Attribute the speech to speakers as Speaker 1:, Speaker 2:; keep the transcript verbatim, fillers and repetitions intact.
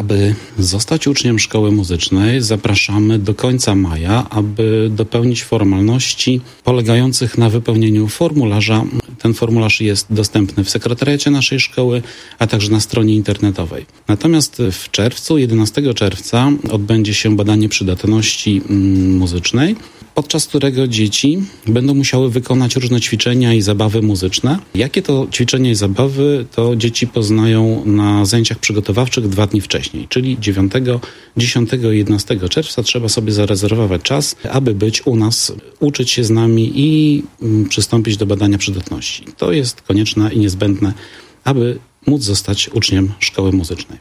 Speaker 1: Aby zostać uczniem szkoły muzycznej, zapraszamy do końca maja, aby dopełnić formalności polegających na wypełnieniu formularza. Ten formularz jest dostępny w sekretariacie naszej szkoły, a także na stronie internetowej. Natomiast w czerwcu, jedenastego czerwca, odbędzie się badanie przydatności muzycznej, podczas którego dzieci będą musiały wykonać różne ćwiczenia i zabawy muzyczne. Jakie to ćwiczenia i zabawy, to dzieci poznają na zajęciach przygotowawczych dwa dni wcześniej, czyli dziewiątego, dziesiątego i jedenastego czerwca trzeba sobie zarezerwować czas, aby być u nas, uczyć się z nami i przystąpić do badania przydatności. To jest konieczne i niezbędne, aby móc zostać uczniem szkoły muzycznej.